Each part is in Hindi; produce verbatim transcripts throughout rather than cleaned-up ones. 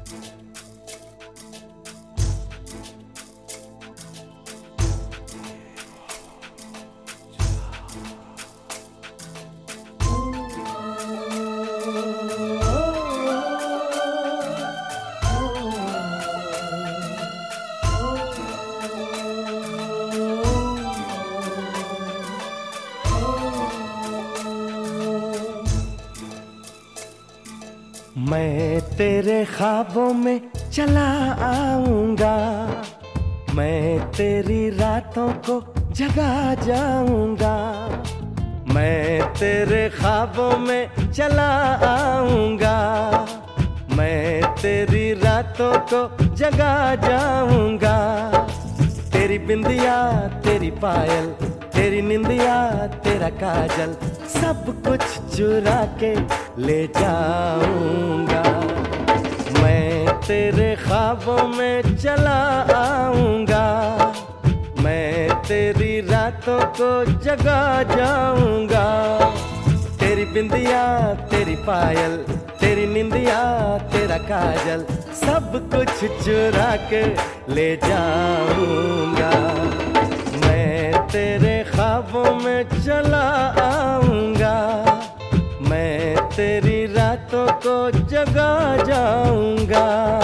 मैं तेरे ख्वाबों में चला आऊंगा, मैं तेरी रातों को जगा जाऊंगा। मैं तेरे ख्वाबों में चला आऊंगा, मैं तेरी रातों को जगा जाऊंगा। तेरी बिंदिया तेरी पायल, तेरी निंदिया तेरा काजल, सब कुछ चुरा के ले जाऊंगा। मैं तेरे ख्वाबों में चला आऊंगा, मैं तेरी रातों को जगा जाऊंगा। तेरी बिंदिया तेरी पायल, तेरी निंदिया तेरा काजल, सब कुछ चुरा के ले जाऊंगा। मैं तेरे ख्वाबों में चला आऊंगा, मैं तेरी रातों को जगा जाऊंगा।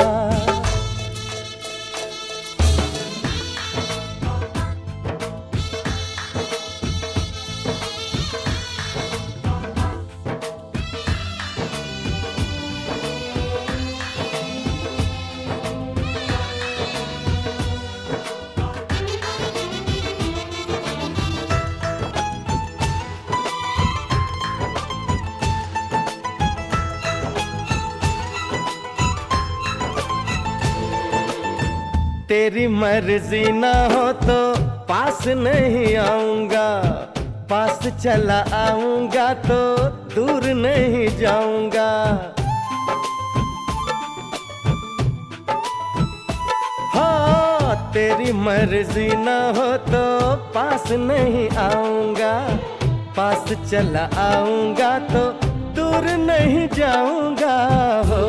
तेरी मर्जी ना हो तो पास नहीं आऊंगा, पास चला आऊंगा तो दूर नहीं जाऊंगा। हाँ, तेरी मर्जी ना हो तो पास नहीं आऊंगा, पास चला आऊंगा तो दूर नहीं जाऊंगा। हो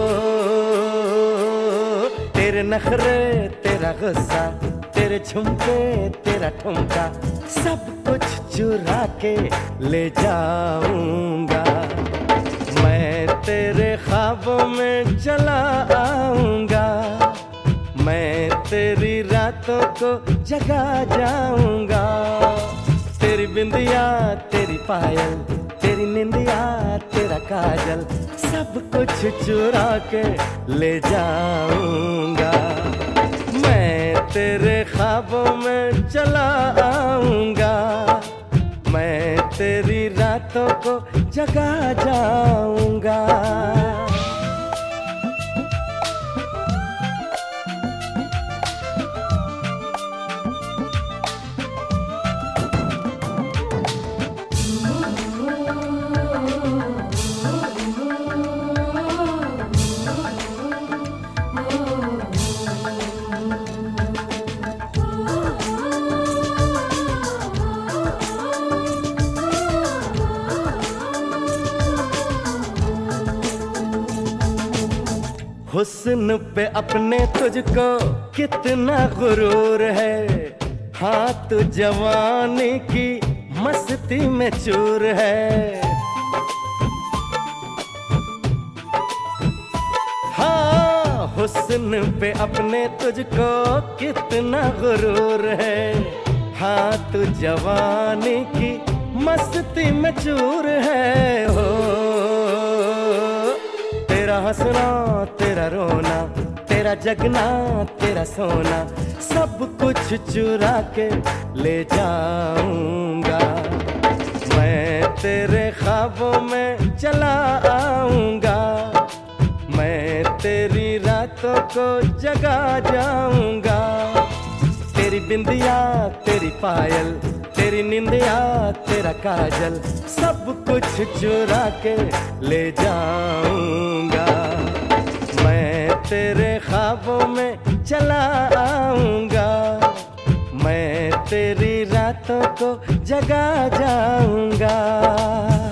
तेरे नखरे तेरा गुस्सा, तेरे झुमके तेरा ठुमका, सब कुछ चुरा के ले जाऊंगा। मैं तेरे ख्वाबों में चला आऊंगा, मैं तेरी रातों को जगा जाऊंगा। तेरी बिंदिया तेरी पायल, तेरी निंदिया तेरा काजल, सब कुछ चुरा के ले जाऊंगा। मैं तेरे ख्वाबों में चला आऊंगा, मैं तेरी रातों को जगा जाऊंगा। हुस्न पे अपने तुझको कितना गुरूर है, हाँ तू जवानी की मस्ती में चूर है। हाँ, हुस्न पे अपने तुझको कितना गुरूर है, हाँ तू जवानी की मस्ती में चूर है। हो तेरा हंसना तेरा रोना, तेरा जगना तेरा सोना, सब कुछ चुरा के ले जाऊंगा। मैं तेरे ख्वाबों में चला आऊंगा, मैं तेरी रातों को जगा जाऊंगा। तेरी बिंदिया तेरी पायल, तेरी निंदिया तेरा काजल, सब कुछ चुरा के ले जाऊंगा। मैं तेरे ख्वाबों में चला आऊंगा, मैं तेरी रातों को जगा जाऊंगा।